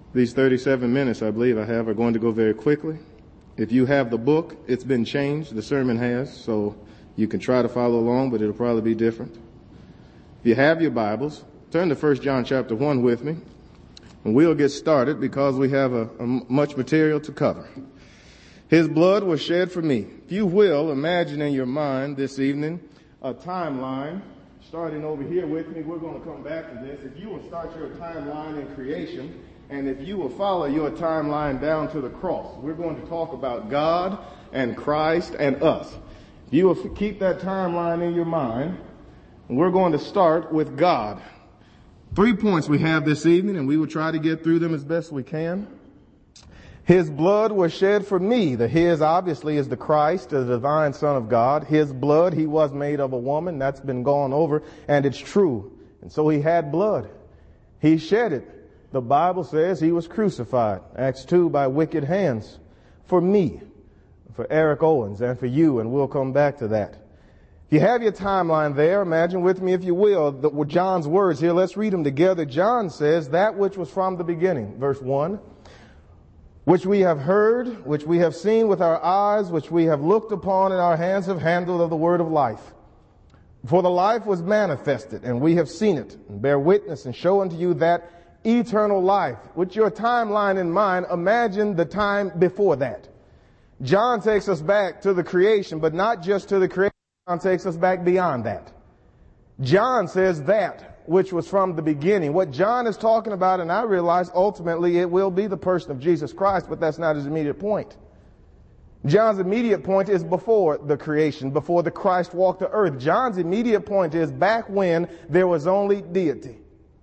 These 37 minutes, I believe I have, are going to go very quickly. If you have the book, it's been changed. The sermon has, so you can try to follow along, but it'll probably be different. If you have your Bibles, turn to 1 John chapter 1 with me, and we'll get started because we have much material to cover. His blood was shed for me. If you will, imagine in your mind this evening a timeline. Starting over here with me, we're going to come back to this. If you will start your timeline in creation, and if you will follow your timeline down to the cross, we're going to talk about God and Christ and us. If you will keep that timeline in your mind, we're going to start with God. 3 points we have this evening, and we will try to get through them as best we can. His blood was shed for me. The his obviously is the Christ, the divine Son of God. His blood, he was made of a woman. That's been gone over, and it's true. And so he had blood. He shed it. The Bible says he was crucified, Acts 2, by wicked hands. For me, for Eric Owens, and for you, and we'll come back to that. If you have your timeline there, imagine with me, if you will, John's words here. Let's read them together. John says, that which was from the beginning, verse 1, which we have heard, which we have seen with our eyes, which we have looked upon, and our hands have handled of the word of life. For the life was manifested, and we have seen it, and bear witness and show unto you that eternal life. With your timeline in mind, imagine the time before that. John takes us back to the creation, but not just to the creation. John takes us back beyond that. John says that which was from the beginning. What John is talking about, and I realize ultimately it will be the person of Jesus Christ, but that's not his immediate point. John's immediate point is before the creation, before the Christ walked the earth. John's immediate point is back when there was only deity.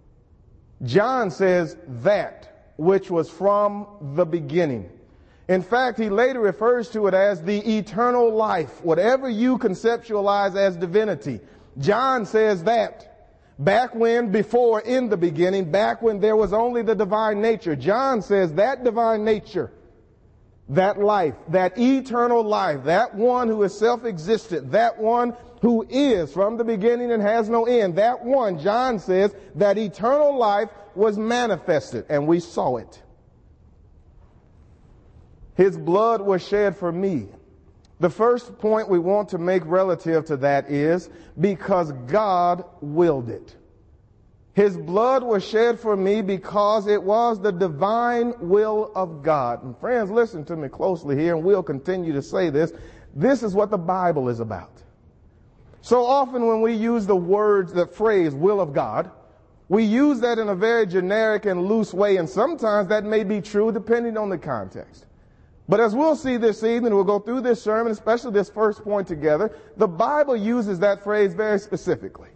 John says that which was from the beginning. In fact, he later refers to it as the eternal life. Whatever you conceptualize as divinity, John says that. Back when, before, in the beginning, back when there was only the divine nature. John says that divine nature, that life, that eternal life, that one who is self-existent, that one who is from the beginning and has no end, that one, John says, that eternal life was manifested, and we saw it. His blood was shed for me. The first point we want to make relative to that is because God willed it. His blood was shed for me because it was the divine will of God. And friends, listen to me closely here, and we'll continue to say this. This is what the Bible is about. So often when we use the phrase will of God, we use that in a very generic and loose way, and sometimes that may be true depending on the context. But as we'll see this evening, we'll go through this sermon, especially this first point together, the Bible uses that phrase very specifically.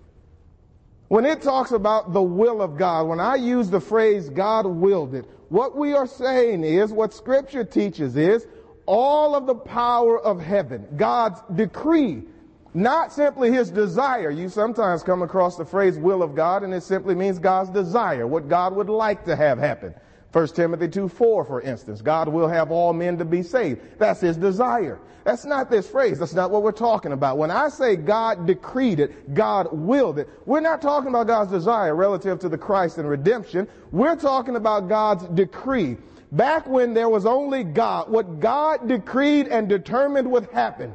When it talks about the will of God, when I use the phrase God willed it, what we are saying is, what Scripture teaches is, all of the power of heaven, God's decree, not simply his desire. You sometimes come across the phrase will of God, and it simply means God's desire, what God would like to have happen. 1 Timothy 2:4, for instance, God will have all men to be saved. That's his desire. That's not this phrase. That's not what we're talking about. When I say God decreed it, God willed it, we're not talking about God's desire relative to the Christ and redemption. We're talking about God's decree. Back when there was only God, what God decreed and determined would happen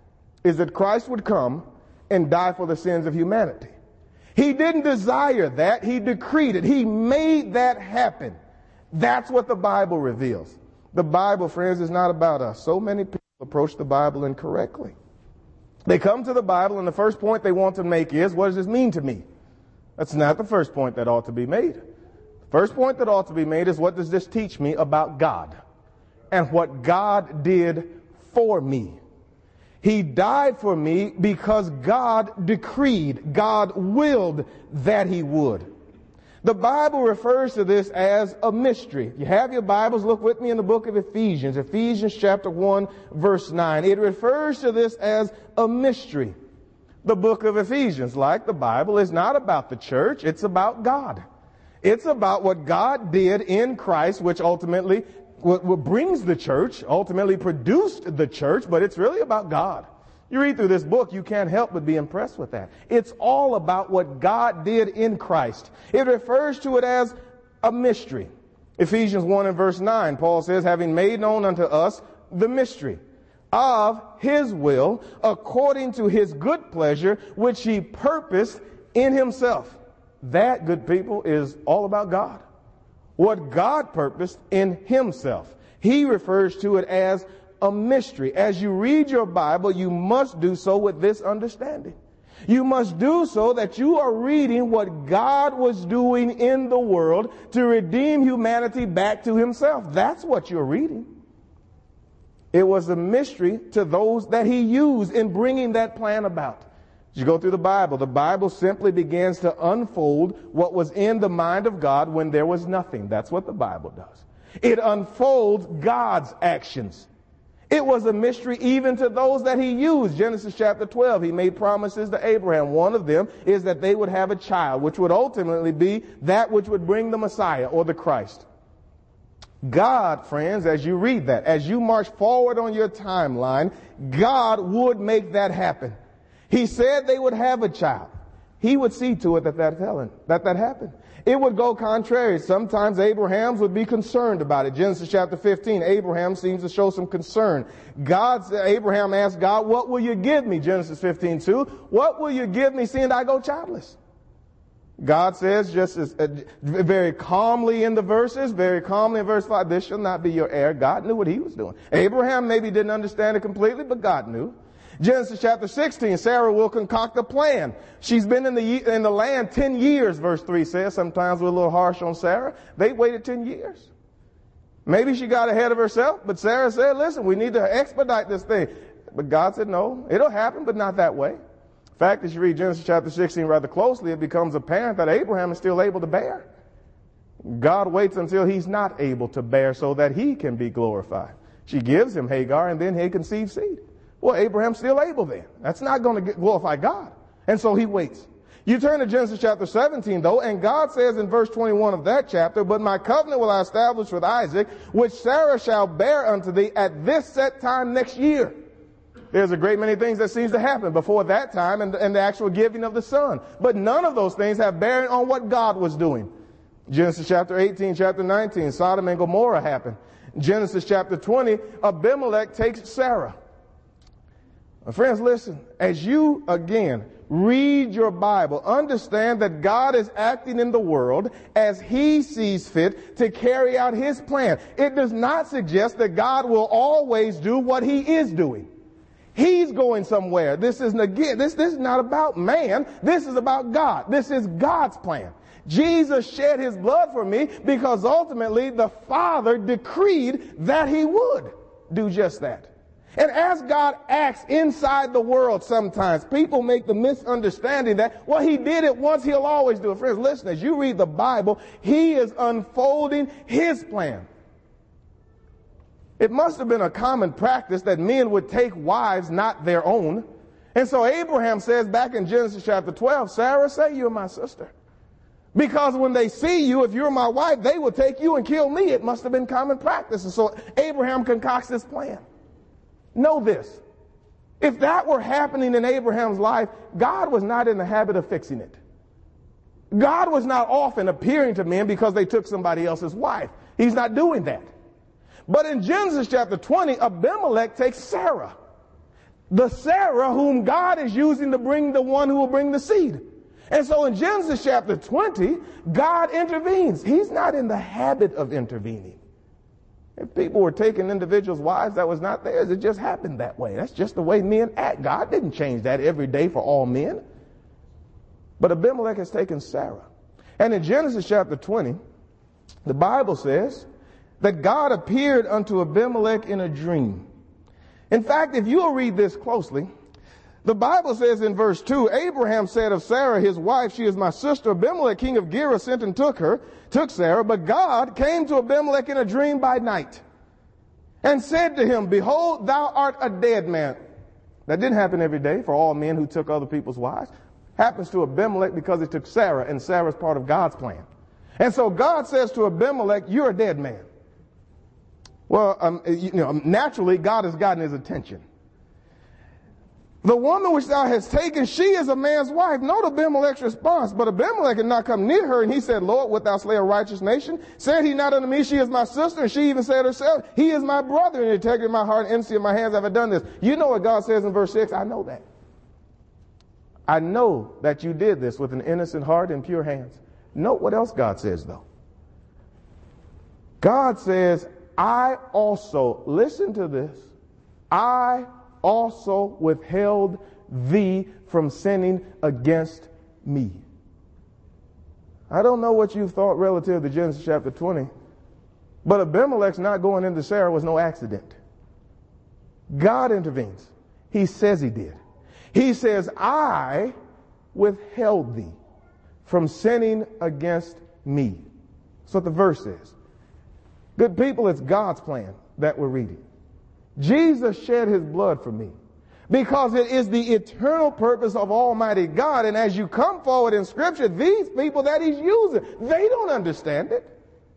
is that Christ would come and die for the sins of humanity. He didn't desire that. He decreed it. He made that happen. That's what the Bible reveals. The Bible, friends, is not about us. So many people approach the Bible incorrectly. They come to the Bible, and the first point they want to make is, what does this mean to me? That's not the first point that ought to be made. The first point that ought to be made is, what does this teach me about God and what God did for me? He died for me because God decreed, God willed that he would. The Bible refers to this as a mystery. If you have your Bibles, look with me in the book of Ephesians, Ephesians chapter 1, verse 9. It refers to this as a mystery. The book of Ephesians, like the Bible, is not about the church. It's about God. It's about what God did in Christ, which ultimately what brings the church, ultimately produced the church, but it's really about God. You read through this book, you can't help but be impressed with that. It's all about what God did in Christ. It refers to it as a mystery. Ephesians 1 and verse 9, Paul says, having made known unto us the mystery of his will, according to his good pleasure, which he purposed in himself. That, good people, is all about God. What God purposed in himself. He refers to it as a mystery. As you read your Bible, you must do so with this understanding. You must do so that you are reading what God was doing in the world to redeem humanity back to himself. That's what you're reading. It was a mystery to those that he used in bringing that plan about. As you go through the Bible simply begins to unfold what was in the mind of God when there was nothing. That's what the Bible does. It unfolds God's actions. It was a mystery even to those that he used. Genesis chapter 12, he made promises to Abraham. One of them is that they would have a child, which would ultimately be that which would bring the Messiah or the Christ. God, friends, as you read that, as you march forward on your timeline, God would make that happen. He said they would have a child. He would see to it that happened. It would go contrary. Sometimes Abraham would be concerned about it. Genesis chapter 15, Abraham seems to show some concern. Abraham asked God, what will you give me? Genesis 15:2. What will you give me seeing I go childless? God says just as very calmly in the verses, very calmly in verse 5, this shall not be your heir. God knew what he was doing. Abraham maybe didn't understand it completely, but God knew. Genesis chapter 16, Sarah will concoct a plan. She's been in the land 10 years, verse 3 says. Sometimes we're a little harsh on Sarah. They waited 10 years. Maybe she got ahead of herself, but Sarah said, listen, we need to expedite this thing. But God said, no, it'll happen, but not that way. In fact, as you read Genesis chapter 16 rather closely, it becomes apparent that Abraham is still able to bear. God waits until he's not able to bear so that he can be glorified. She gives him Hagar, and then he conceives seed. Well, Abraham's still able then. That's not going to glorify God. And so he waits. You turn to Genesis chapter 17, though, and God says in verse 21 of that chapter, but my covenant will I establish with Isaac, which Sarah shall bear unto thee at this set time next year. There's a great many things that seems to happen before that time and the actual giving of the son. But none of those things have bearing on what God was doing. Genesis chapter 18, chapter 19, Sodom and Gomorrah happened. Genesis chapter 20, Abimelech takes Sarah. Friends, listen, as you, again, read your Bible, understand that God is acting in the world as he sees fit to carry out his plan. It does not suggest that God will always do what he is doing. He's going somewhere. This is not about man. This is about God. This is God's plan. Jesus shed his blood for me because ultimately the Father decreed that he would do just that. And as God acts inside the world sometimes, people make the misunderstanding that, well, he did it once, he'll always do it. Friends, listen, as you read the Bible, he is unfolding his plan. It must have been a common practice that men would take wives not their own. And so Abraham says back in Genesis chapter 12, Sarah, say you're my sister. Because when they see you, if you're my wife, they will take you and kill me. It must have been common practice. And so Abraham concocts this plan. Know this. If that were happening in Abraham's life, God was not in the habit of fixing it. God was not often appearing to men because they took somebody else's wife. He's not doing that. But in Genesis chapter 20, Abimelech takes Sarah. The Sarah whom God is using to bring the one who will bring the seed. And so in Genesis chapter 20, God intervenes. He's not in the habit of intervening. If people were taking individuals' wives that was not theirs, it just happened that way. That's just the way men act. God didn't change that every day for all men. But Abimelech has taken Sarah. And in Genesis chapter 20, the Bible says that God appeared unto Abimelech in a dream. In fact, if you'll read this closely, the Bible says in verse 2, Abraham said of Sarah, his wife, she is my sister. Abimelech, king of Gerar, sent and took Sarah. But God came to Abimelech in a dream by night and said to him, behold, thou art a dead man. That didn't happen every day for all men who took other people's wives. Happens to Abimelech because he took Sarah, and Sarah's part of God's plan. And so God says to Abimelech, you're a dead man. Well, naturally, God has gotten his attention. The woman which thou hast taken, she is a man's wife. Note Abimelech's response. But Abimelech had not come near her, and he said, Lord, wilt thou slay a righteous nation? Said he not unto me, she is my sister? And she even said herself, he is my brother. In the integrity of my heart and innocency of my hands have I done this. You know what God says in verse 6? I know that. I know that you did this with an innocent heart and pure hands. Note what else God says, though. God says, I also, listen to this, I also withheld thee from sinning against me. I don't know what you've thought relative to Genesis chapter 20, but Abimelech's not going into Sarah was no accident. God intervenes. He says he did. He says, I withheld thee from sinning against me. That's what the verse says. Good people, it's God's plan that we're reading. Jesus shed his blood for me because it is the eternal purpose of Almighty God. And as you come forward in Scripture, these people that he's using, they don't understand it.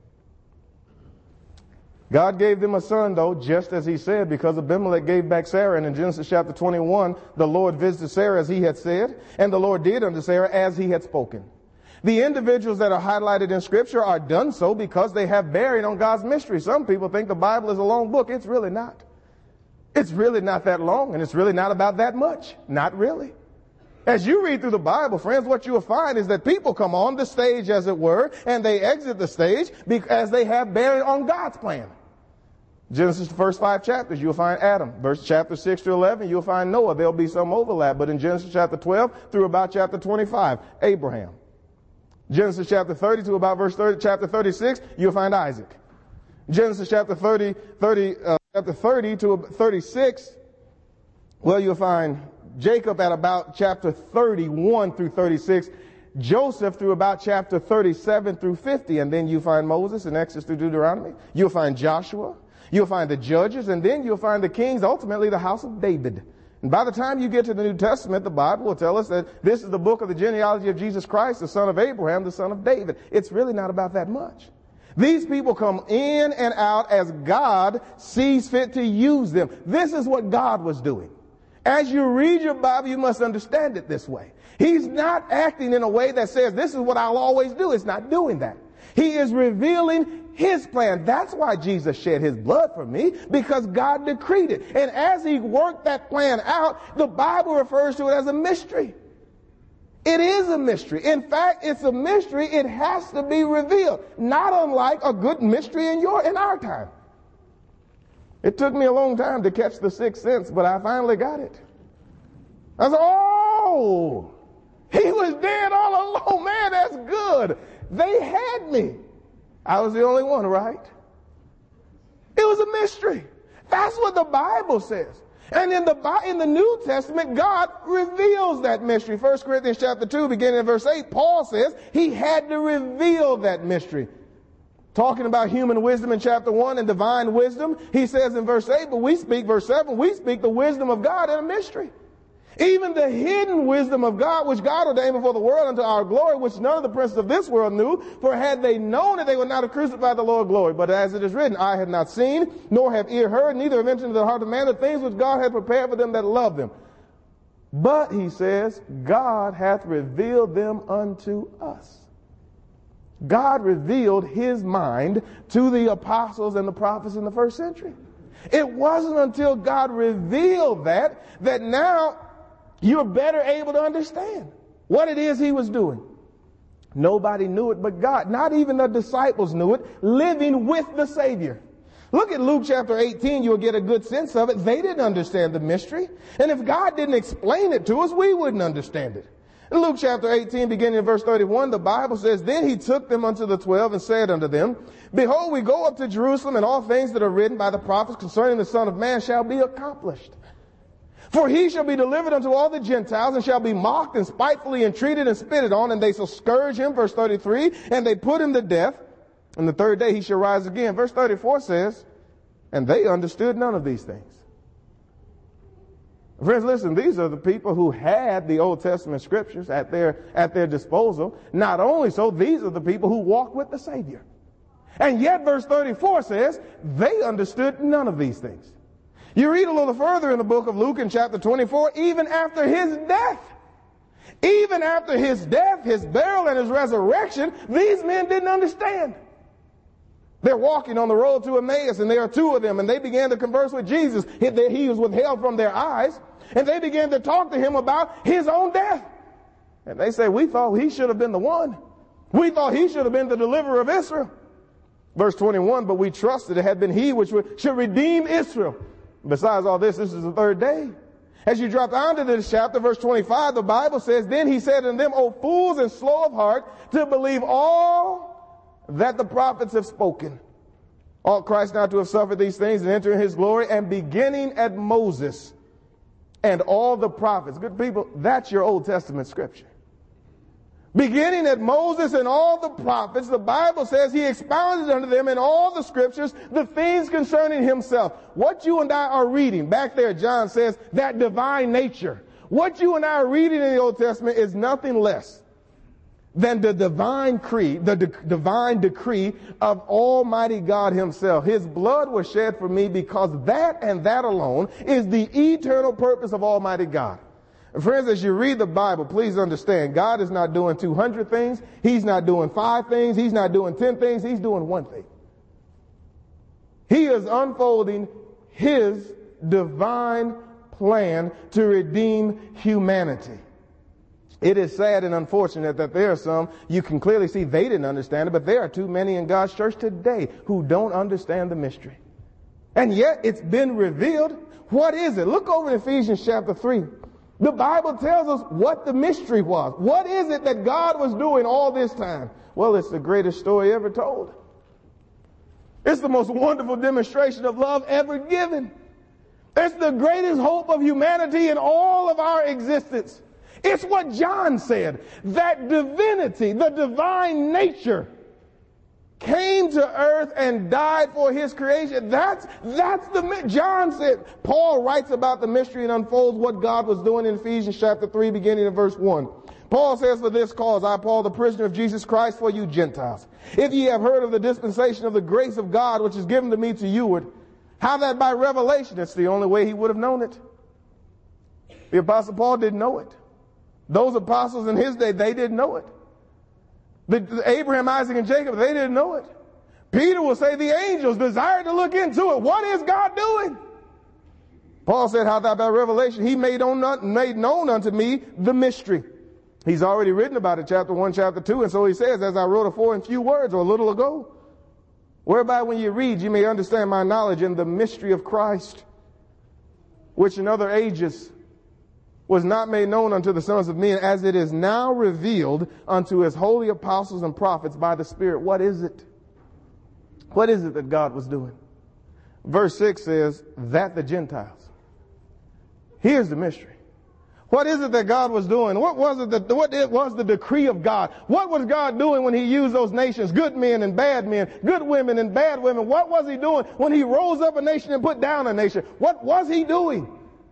God gave them a son, though, just as he said, because Abimelech gave back Sarah. And in Genesis chapter 21, the Lord visited Sarah as he had said, and the Lord did unto Sarah as he had spoken. The individuals that are highlighted in Scripture are done so because they have bearing on God's mystery. Some people think the Bible is a long book. It's really not. It's really not that long, and it's really not about that much. Not really. As you read through the Bible, friends, what you will find is that people come on the stage, as it were, and they exit the stage because they have bearing on God's plan. Genesis, the first 5 chapters, you'll find Adam. Verse chapter 6 to 11, you'll find Noah. There'll be some overlap. But in Genesis chapter 12 through about chapter 25, Abraham. Genesis chapter 30 to about chapter 36, you'll find Isaac. Genesis chapter 30 to 36, well, you'll find Jacob at about chapter 31 through 36, Joseph through about chapter 37 through 50, and then you find Moses in Exodus through Deuteronomy. You'll find Joshua. You'll find the judges, and then you'll find the kings, ultimately the house of David. And by the time you get to the New Testament, the Bible will tell us that this is the book of the genealogy of Jesus Christ, the son of Abraham, the son of David. It's really not about that much. These people come in and out as God sees fit to use them. This is what God was doing. As you read your Bible, you must understand it this way. He's not acting in a way that says, this is what I'll always do. It's not doing that. He is revealing his plan. That's why Jesus shed his blood for me, because God decreed it. And as he worked that plan out, the Bible refers to it as a mystery. It is a mystery. In fact, it's a mystery. It has to be revealed. Not unlike a good mystery in our time. It took me a long time to catch the sixth sense, but I finally got it. I said, oh, he was dead all along. Man, that's good. They had me. I was the only one, right? It was a mystery. That's what the Bible says. And in the New Testament, God reveals that mystery. 1 Corinthians chapter 2, beginning in verse 8, Paul says he had to reveal that mystery. Talking about human wisdom in chapter 1 and divine wisdom, he says in verse 8, but we speak, verse 7, we speak the wisdom of God in a mystery. Even the hidden wisdom of God, which God ordained before the world unto our glory, which none of the princes of this world knew, for had they known it, they would not have crucified the Lord of glory. But as it is written, eye have not seen, nor have ear heard, neither have entered into the heart of man the things which God hath prepared for them that love them. But, he says, God hath revealed them unto us. God revealed his mind to the apostles and the prophets in the first century. It wasn't until God revealed that now you're better able to understand what it is he was doing. Nobody knew it but God. Not even the disciples knew it, living with the Savior. Look at Luke chapter 18. You'll get a good sense of it. They didn't understand the mystery. And if God didn't explain it to us, we wouldn't understand it. In Luke chapter 18, beginning in verse 31, the Bible says, then he took them unto the 12 and said unto them, behold, we go up to Jerusalem, and all things that are written by the prophets concerning the Son of Man shall be accomplished. For he shall be delivered unto all the Gentiles, and shall be mocked and spitefully entreated and spitted on, and they shall scourge him, verse 33, and they put him to death, and the third day he shall rise again. Verse 34 says, and they understood none of these things. Friends, listen, these are the people who had the Old Testament scriptures at their disposal. Not only so, these are the people who walked with the Savior. And yet verse 34 says, they understood none of these things. You read a little further in the book of Luke in chapter 24, even after his death, his burial, and his resurrection, these men didn't understand. They're walking on the road to Emmaus, and there are two of them, and they began to converse with Jesus. He was withheld from their eyes, and they began to talk to him about his own death. And they say, we thought he should have been the one. We thought he should have been the deliverer of Israel. Verse 21, but we trusted it had been he which should redeem Israel. Besides all this is the third day. As you drop down to this chapter, verse 25, the Bible says, then he said unto them, O fools and slow of heart, to believe all that the prophets have spoken. Ought Christ not to have suffered these things and enter in his glory? And beginning at Moses and all the prophets. Good people, that's your Old Testament scripture. Beginning at Moses and all the prophets, the Bible says he expounded unto them in all the scriptures the things concerning himself. What you and I are reading, back there John says, that divine nature. What you and I are reading in the Old Testament is nothing less than the divine divine decree of Almighty God himself. His blood was shed for me because that and that alone is the eternal purpose of Almighty God. Friends, as you read the Bible, please understand, God is not doing 200 things. He's not doing 5 things. He's not doing 10 things. He's doing one thing. He is unfolding his divine plan to redeem humanity. It is sad and unfortunate that there are some, you can clearly see they didn't understand it, but there are too many in God's church today who don't understand the mystery. And yet it's been revealed. What is it? Look over in Ephesians chapter 3. The Bible tells us what the mystery was. What is it that God was doing all this time? Well, it's the greatest story ever told. It's the most wonderful demonstration of love ever given. It's the greatest hope of humanity in all of our existence. It's what John said, that divinity, the divine nature, came to earth and died for his creation. John said, Paul writes about the mystery and unfolds what God was doing in Ephesians chapter 3, beginning in verse 1. Paul says, for this cause, I, Paul, the prisoner of Jesus Christ, for you Gentiles. If ye have heard of the dispensation of the grace of God, which is given to me to you, how that by revelation, it's the only way he would have known it. The apostle Paul didn't know it. Those apostles in his day, they didn't know it. Abraham, Isaac, and Jacob, they didn't know it. Peter will say the angels desired to look into it. What is God doing? Paul said, how that by revelation he made known unto me the mystery. He's already written about it, chapter 1, chapter 2, and so he says, as I wrote afore in few words, or a little ago, whereby when you read, you may understand my knowledge in the mystery of Christ, which in other ages was not made known unto the sons of men, as it is now revealed unto his holy apostles and prophets by the Spirit. What is it? What is it that God was doing? Verse 6 says, that the Gentiles. Here's the mystery. What is it that God was doing? What was the decree of God? What was God doing when he used those nations, good men and bad men, good women and bad women? What was he doing when he rose up a nation and put down a nation? What was he doing?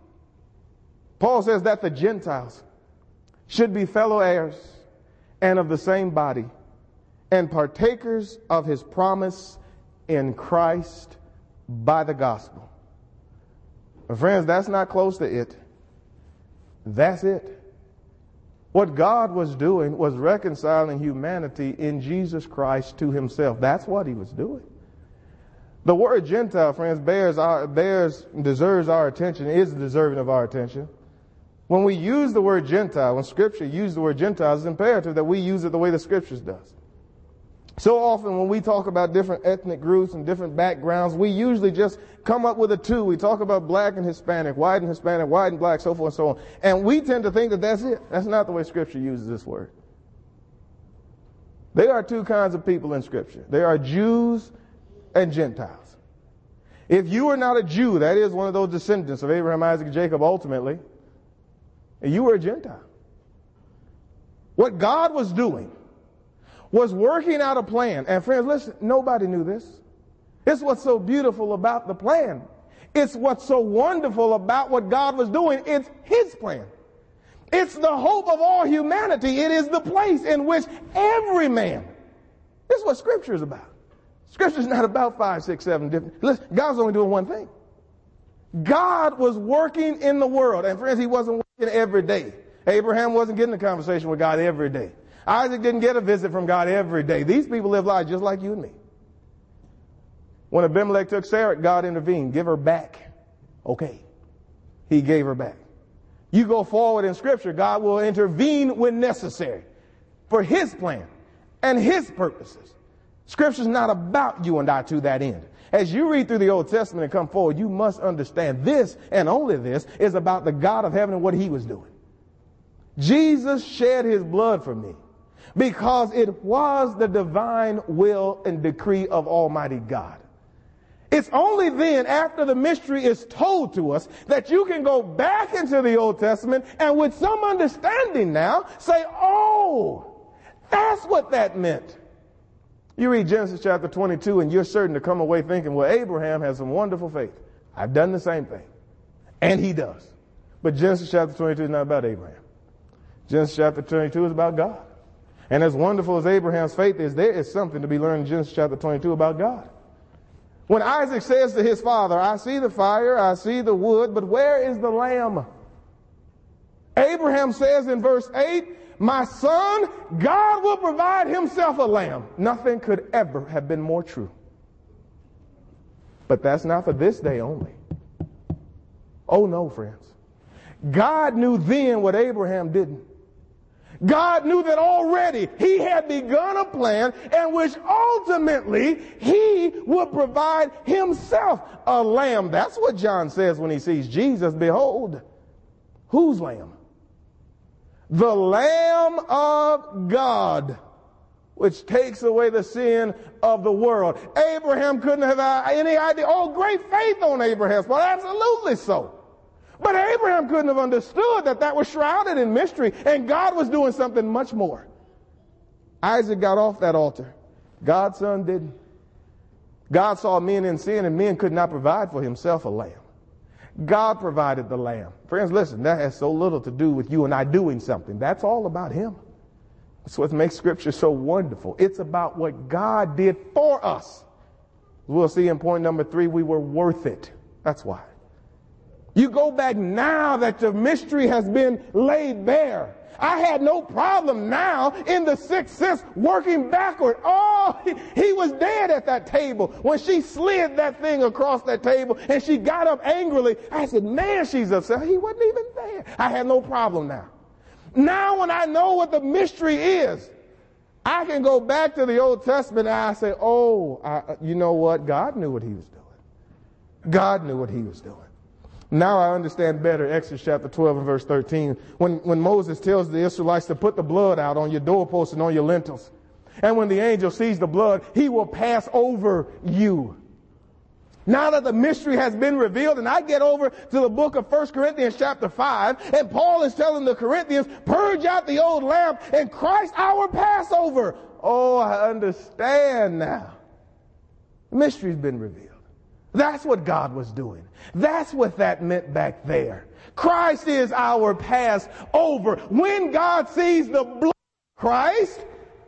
Paul says that the Gentiles should be fellow heirs and of the same body and partakers of his promise in Christ by the gospel. But friends, that's not close to it. That's it. What God was doing was reconciling humanity in Jesus Christ to himself. That's what he was doing. The word Gentile, friends, deserves our attention, is deserving of our attention. When we use the word Gentile, when Scripture uses the word Gentile, it's imperative that we use it the way the Scriptures does. So often when we talk about different ethnic groups and different backgrounds, we usually just come up with a two. We talk about black and Hispanic, white and Hispanic, white and black, so forth and so on. And we tend to think that that's it. That's not the way Scripture uses this word. There are two kinds of people in Scripture. There are Jews and Gentiles. If you are not a Jew, that is one of those descendants of Abraham, Isaac, and Jacob ultimately, you were a Gentile. What God was doing was working out a plan. And friends, listen, nobody knew this. It's what's so beautiful about the plan. It's what's so wonderful about what God was doing. It's his plan. It's the hope of all humanity. It is the place in which every man. This is what Scripture is about. Scripture is not about 5, 6, 7 different. Listen, God's only doing one thing. God was working in the world. And friends, he wasn't working every day. Abraham wasn't getting a conversation with God every day. Isaac didn't get a visit from God every day. These people live lives just like you and me. When Abimelech took Sarah, God intervened. Give her back. Okay. He gave her back. You go forward in Scripture, God will intervene when necessary for his plan and his purposes. Scripture's not about you and I to that end. As you read through the Old Testament and come forward, you must understand this, and only this, is about the God of heaven and what he was doing. Jesus shed his blood for me because it was the divine will and decree of Almighty God. It's only then, after the mystery is told to us, that you can go back into the Old Testament and with some understanding now say, oh, that's what that meant. You read Genesis chapter 22 and you're certain to come away thinking, well, Abraham has some wonderful faith. I've done the same thing. And he does. But Genesis chapter 22 is not about Abraham. Genesis chapter 22 is about God. And as wonderful as Abraham's faith is, there is something to be learned in Genesis chapter 22 about God. When Isaac says to his father, I see the fire, I see the wood, but where is the lamb? Abraham says in verse 8, my son, God will provide himself a lamb. Nothing could ever have been more true. But that's not for this day only. Oh no, friends. God knew then what Abraham didn't. God knew that already he had begun a plan in which ultimately he would provide himself a lamb. That's what John says when he sees Jesus. Behold, whose lamb? The Lamb of God, which takes away the sin of the world. Abraham couldn't have any idea. Oh, great faith on Abraham's part. Absolutely so. But Abraham couldn't have understood that that was shrouded in mystery, and God was doing something much more. Isaac got off that altar. God's son didn't. God saw men in sin, and men could not provide for himself a lamb. God provided the lamb. Friends, listen, that has so little to do with you and I doing something. That's all about him. That's what makes Scripture so wonderful. It's about what God did for us. We'll see in point number 3, we were worth it. That's why. You go back now that the mystery has been laid bare. I had no problem now in the sixth sense working backward. Oh, he was dead at that table. When she slid that thing across that table and she got up angrily, I said, man, she's upset. He wasn't even there. I had no problem now. Now when I know what the mystery is, I can go back to the Old Testament and I say, you know what? God knew what he was doing. God knew what he was doing. Now I understand better Exodus chapter 12 and verse 13. When Moses tells the Israelites to put the blood out on your doorposts and on your lintels. And when the angel sees the blood, he will pass over you. Now that the mystery has been revealed, and I get over to the book of 1 Corinthians chapter 5, and Paul is telling the Corinthians, purge out the old lamb and Christ our Passover. Oh, I understand now. The mystery's been revealed. That's what God was doing. That's what that meant back there. Christ is our Passover. When God sees the blood of Christ,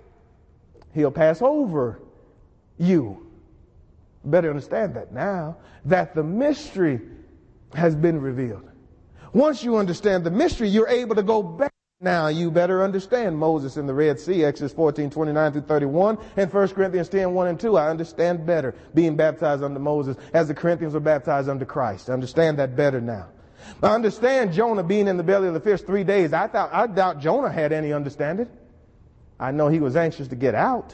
he'll pass over you. Better understand that now, that the mystery has been revealed. Once you understand the mystery, you're able to go back. Now you better understand Moses in the Red Sea, Exodus 14:29 through 31, and 1 Corinthians 10:1 and 2. I understand better being baptized under Moses as the Corinthians were baptized under Christ. I understand that better now. I understand Jonah being in the belly of the fish 3 days. I doubt Jonah had any understanding. I know he was anxious to get out.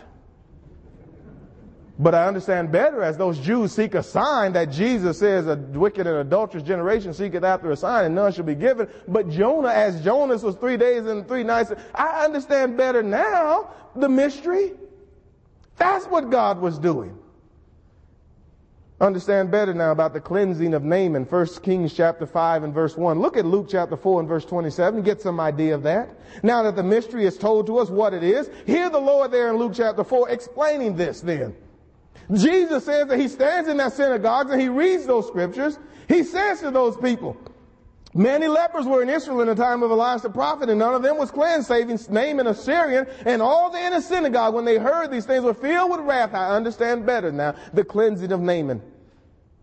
But I understand better as those Jews seek a sign that Jesus says a wicked and adulterous generation seeketh after a sign and none shall be given. But Jonah, as Jonas was 3 days and 3 nights, I understand better now the mystery. That's what God was doing. Understand better now about the cleansing of Naaman, 1 Kings chapter 5 and verse 1. Look at Luke chapter 4 and verse 27. Get some idea of that. Now that the mystery is told to us what it is, hear the Lord there in Luke chapter 4 explaining this then. Jesus says that he stands in that synagogue and he reads those scriptures. He says to those people, many lepers were in Israel in the time of Elias the prophet, and none of them was cleansed, saving Naaman a Syrian. And all the inner synagogue, when they heard these things, were filled with wrath. I understand better now the cleansing of Naaman.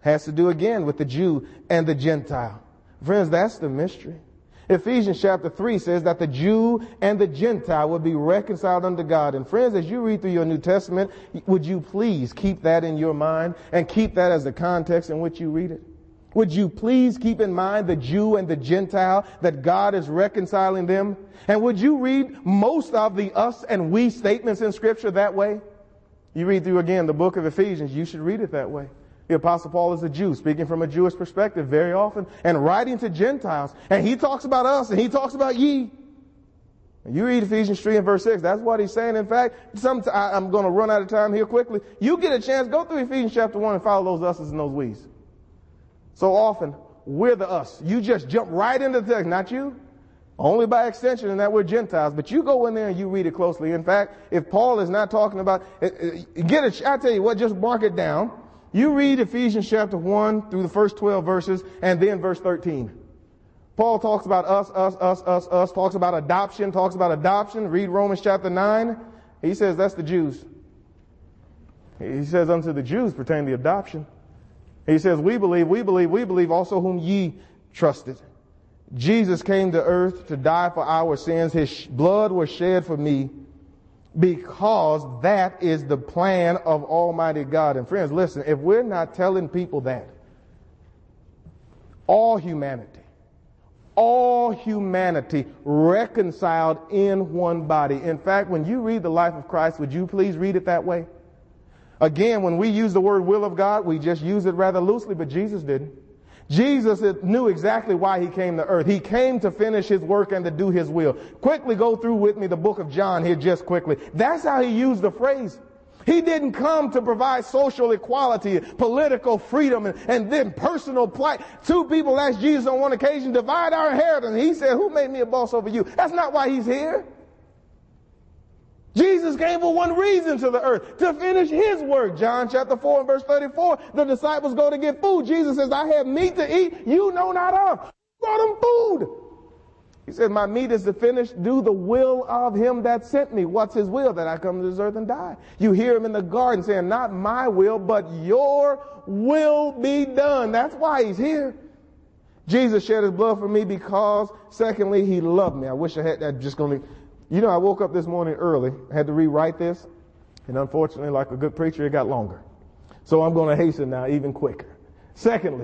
Has to do again with the Jew and the Gentile. Friends, that's the mystery. Ephesians chapter 3 says that the Jew and the Gentile would be reconciled unto God. And friends, as you read through your New Testament, would you please keep that in your mind and keep that as the context in which you read it? Would you please keep in mind the Jew and the Gentile, that God is reconciling them? And would you read most of the us and we statements in Scripture that way? You read through again the book of Ephesians, you should read it that way. The Apostle Paul is a Jew, speaking from a Jewish perspective very often, and writing to Gentiles. And he talks about us, and he talks about ye. And you read Ephesians 3 and verse 6, that's what he's saying. In fact, I'm going to run out of time here quickly. You get a chance, go through Ephesians chapter 1 and follow those us's and those we's. So often, we're the us. You just jump right into the text, not you. Only by extension in that we're Gentiles. But you go in there and you read it closely. In fact, if Paul is not talking about, I tell you what, just mark it down. You read Ephesians chapter 1 through the first 12 verses and then verse 13. Paul talks about us, talks about adoption. Read Romans chapter 9. He says that's the Jews. He says unto the Jews pertain the adoption. He says we believe also whom ye trusted. Jesus came to earth to die for our sins. His blood was shed for me, because that is the plan of Almighty God. And friends, listen, if we're not telling people that, all humanity reconciled in one body. In fact, when you read the life of Christ, would you please read it that way? Again, when we use the word will of God, we just use it rather loosely, but Jesus didn't. Jesus knew exactly why he came to earth. He came to finish his work and to do his will. Quickly go through with me the book of John here just quickly. That's how he used the phrase. He didn't come to provide social equality, political freedom, and then personal plight. Two people asked Jesus on one occasion, divide our inheritance. He said, who made me a boss over you? That's not why he's here. Jesus came for one reason to the earth, to finish his work. John chapter 4 and verse 34, the disciples go to get food. Jesus says, I have meat to eat you know not of. Brought them food. He said, my meat is to finish, do the will of him that sent me. What's his will? That I come to this earth and die. You hear him in the garden saying, not my will, but your will be done. That's why he's here. Jesus shed his blood for me because, secondly, he loved me. I wish I had that just going to... I woke up this morning early. I had to rewrite this. And unfortunately, like a good preacher, it got longer. So I'm going to hasten now even quicker. Secondly,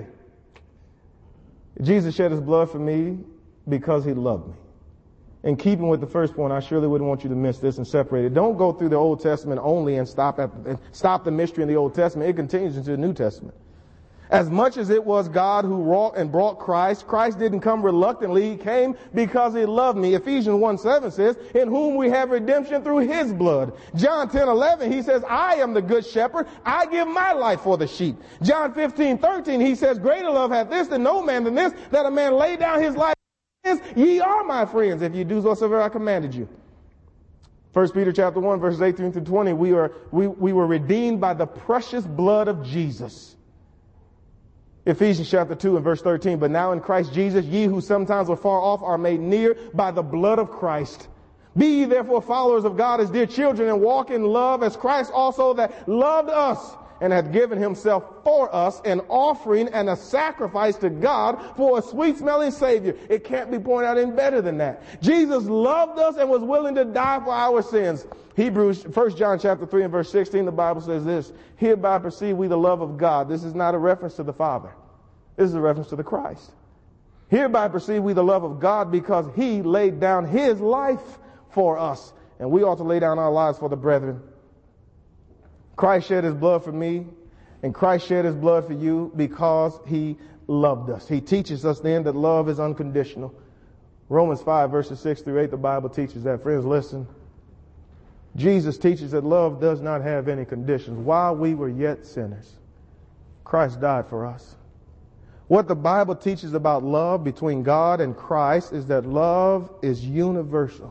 Jesus shed his blood for me because he loved me. In keeping with the first point, I surely wouldn't want you to miss this and separate it. Don't go through the Old Testament only and stop the mystery in the Old Testament. It continues into the New Testament. As much as it was God who wrought and brought Christ, Christ didn't come reluctantly. He came because he loved me. Ephesians 1:7 says, in whom we have redemption through his blood. John 10:11, he says, I am the good shepherd. I give my life for the sheep. John 15:13, he says, greater love hath this than no man than this, that a man lay down his life. Ye are my friends if you do whatsoever I commanded you. 1 Peter chapter 1, verses 18 through 20, we were redeemed by the precious blood of Jesus. Ephesians chapter 2 and verse 13, but now in Christ Jesus, ye who sometimes were far off are made near by the blood of Christ. Be ye therefore followers of God as dear children, and walk in love as Christ also that loved us and hath given himself for us, an offering and a sacrifice to God for a sweet-smelling Savior. It can't be pointed out any better than that. Jesus loved us and was willing to die for our sins. 1 John chapter 3 and verse 16, the Bible says this, hereby perceive we the love of God. This is not a reference to the Father. This is a reference to the Christ. Hereby perceive we the love of God because he laid down his life for us. And we ought to lay down our lives for the brethren. Christ shed his blood for me, and Christ shed his blood for you because he loved us. He teaches us then that love is unconditional. Romans 5 verses 6 through 8, the Bible teaches that. Friends, listen. Jesus teaches that love does not have any conditions. While we were yet sinners, Christ died for us. What the Bible teaches about love between God and Christ is that love is universal.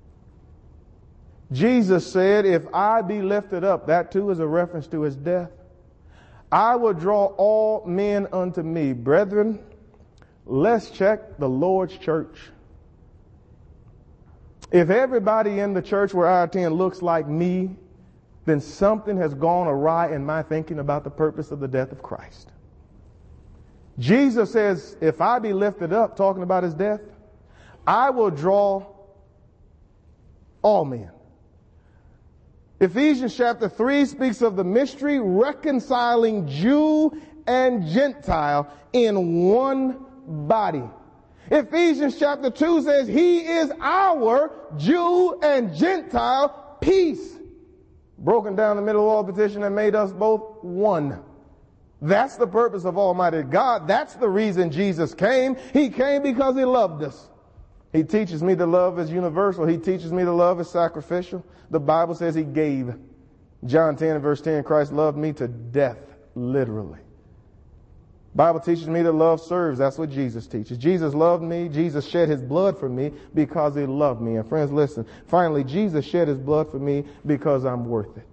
Jesus said, if I be lifted up, that too is a reference to his death, I will draw all men unto me. Brethren, let's check the Lord's church. If everybody in the church where I attend looks like me, then something has gone awry in my thinking about the purpose of the death of Christ. Jesus says, if I be lifted up, talking about his death, I will draw all men. Ephesians chapter 3 speaks of the mystery reconciling Jew and Gentile in one body. Ephesians chapter 2 says he is our Jew and Gentile peace. Broken down the middle wall partition and made us both one. That's the purpose of Almighty God. That's the reason Jesus came. He came because he loved us. He teaches me that love is universal. He teaches me that love is sacrificial. The Bible says he gave. John 10 and verse 10, Christ loved me to death, literally. Bible teaches me that love serves. That's what Jesus teaches. Jesus loved me. Jesus shed his blood for me because he loved me. And friends, listen. Finally, Jesus shed his blood for me because I'm worth it.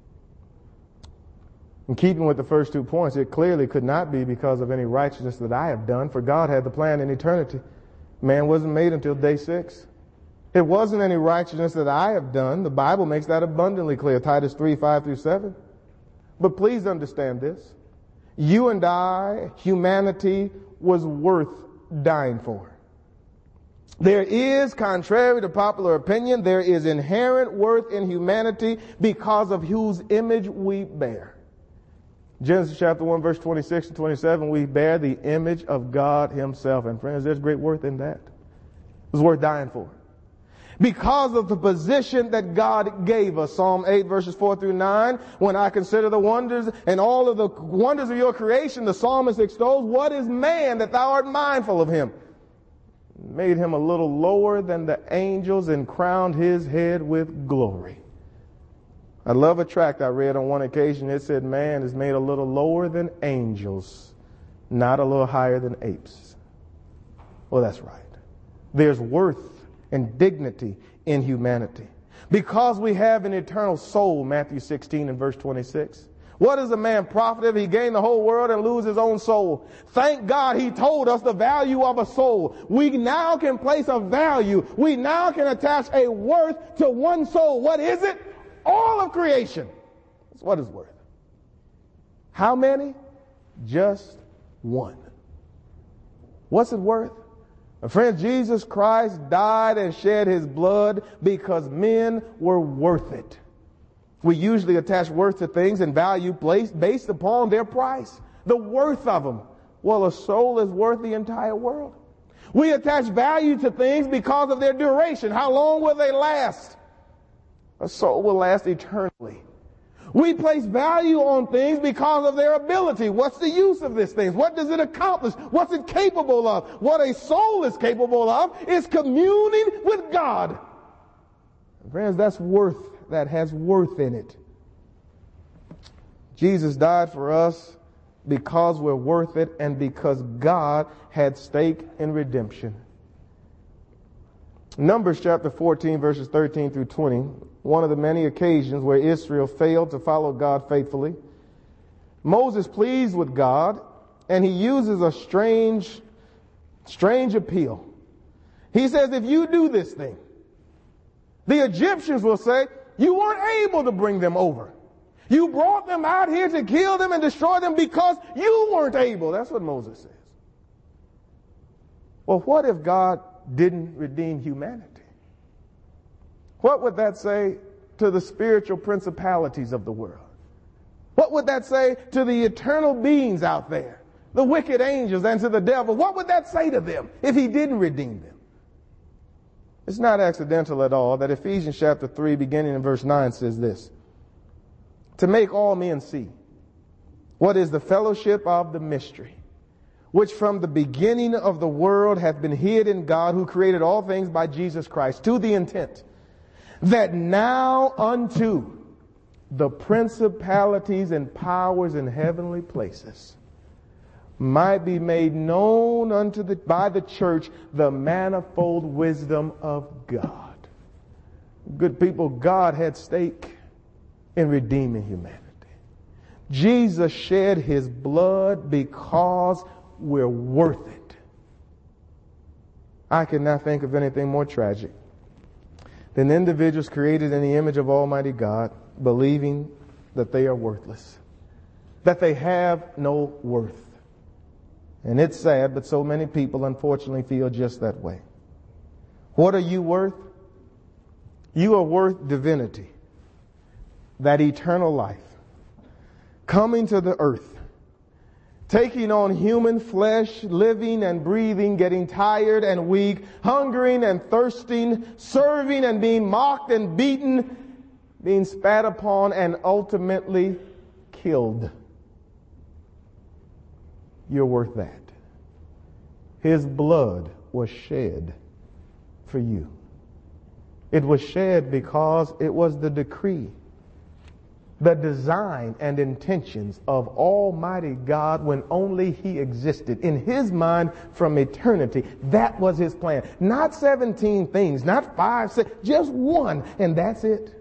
In keeping with the first 2 points, it clearly could not be because of any righteousness that I have done, for God had the plan in eternity. Man wasn't made until day 6. It wasn't any righteousness that I have done. The Bible makes that abundantly clear. Titus 3, 5 through 7. But please understand this. You and I, humanity, was worth dying for. There is, contrary to popular opinion, there is inherent worth in humanity because of whose image we bear. Genesis chapter 1, verse 26 and 27, we bear the image of God himself. And friends, there's great worth in that. It's worth dying for. Because of the position that God gave us. Psalm 8 verses 4 through 9. When I consider the wonders and all of the wonders of your creation, the psalmist extols, what is man that thou art mindful of him? Made him a little lower than the angels and crowned his head with glory. I love a tract I read on one occasion. It said, man is made a little lower than angels, not a little higher than apes. Well, that's right. There's worth and dignity in humanity. Because we have an eternal soul, Matthew 16 and verse 26. What does a man profit if he gain the whole world and lose his own soul? Thank God he told us the value of a soul. We now can place a value. We now can attach a worth to one soul. What is it? All of creation. That's what it's worth. How many? Just one. What's it worth? Friends, Jesus Christ died and shed his blood because men were worth it. We usually attach worth to things and value based upon their price, the worth of them. Well, a soul is worth the entire world. We attach value to things because of their duration. How long will they last? A soul will last eternally. We place value on things because of their ability. What's the use of this thing? What does it accomplish? What's it capable of? What a soul is capable of is communing with God. Friends, that's worth. That has worth in it. Jesus died for us because we're worth it and because God had stake in redemption. Numbers chapter 14 verses 13 through 20, one of the many occasions where Israel failed to follow God faithfully. Moses pleads with God and he uses a strange appeal. He says, if you do this thing, the Egyptians will say, you weren't able to bring them over. You brought them out here to kill them and destroy them because you weren't able. That's what Moses says. Well, what if God didn't redeem humanity? What would that say to the spiritual principalities of the world? What would that say to the eternal beings out there, the wicked angels, and to the devil? What would that say to them if he didn't redeem them? It's not accidental at all that Ephesians chapter 3, beginning in verse 9, says this: to make all men see what is the fellowship of the mystery, which from the beginning of the world hath been hid in God, who created all things by Jesus Christ, to the intent that now unto the principalities and powers in heavenly places might be made known by the church the manifold wisdom of God. Good people, God had stake in redeeming humanity. Jesus shed his blood because we're worth it. I cannot think of anything more tragic than individuals created in the image of Almighty God believing that they are worthless, that they have no worth. And it's sad, but so many people unfortunately feel just that way. What are you worth? You are worth divinity, that eternal life, coming to the earth, taking on human flesh, living and breathing, getting tired and weak, hungering and thirsting, serving and being mocked and beaten, being spat upon and ultimately killed. You're worth that. His blood was shed for you. It was shed because it was the decree, the design and intentions of Almighty God when only He existed. In His mind from eternity, that was His plan. Not 17 things, not 5, 6, just one, and that's it.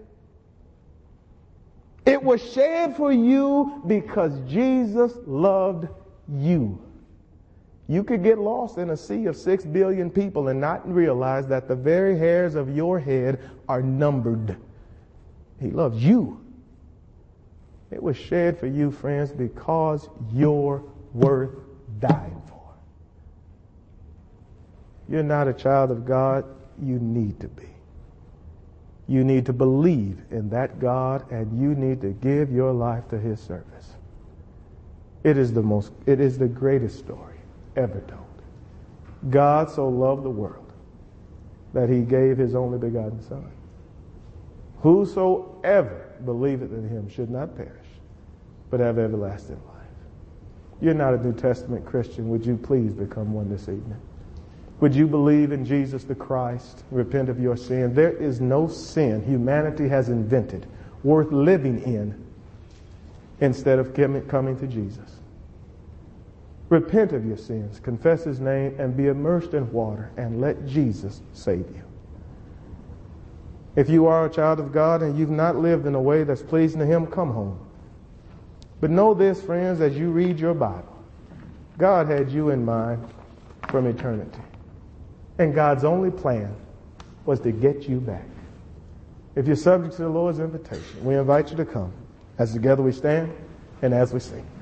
It was shed for you because Jesus loved you. You could get lost in a sea of 6 billion people and not realize that the very hairs of your head are numbered. He loves you. It was shed for you, friends, because you're worth dying for. You're not a child of God. You need to be. You need to believe in that God, and you need to give your life to His service. It is the greatest story ever told. God so loved the world that He gave His only begotten Son. Whosoever believeth in Him should not perish, but have everlasting life. You're not a New Testament Christian. Would you please become one this evening? Would you believe in Jesus the Christ? Repent of your sin. There is no sin humanity has invented worth living in instead of coming to Jesus. Repent of your sins, confess His name, and be immersed in water, and let Jesus save you. If you are a child of God and you've not lived in a way that's pleasing to Him, come home. But know this, friends, as you read your Bible, God had you in mind from eternity. And God's only plan was to get you back. If you're subject to the Lord's invitation, we invite you to come as together we stand and as we sing.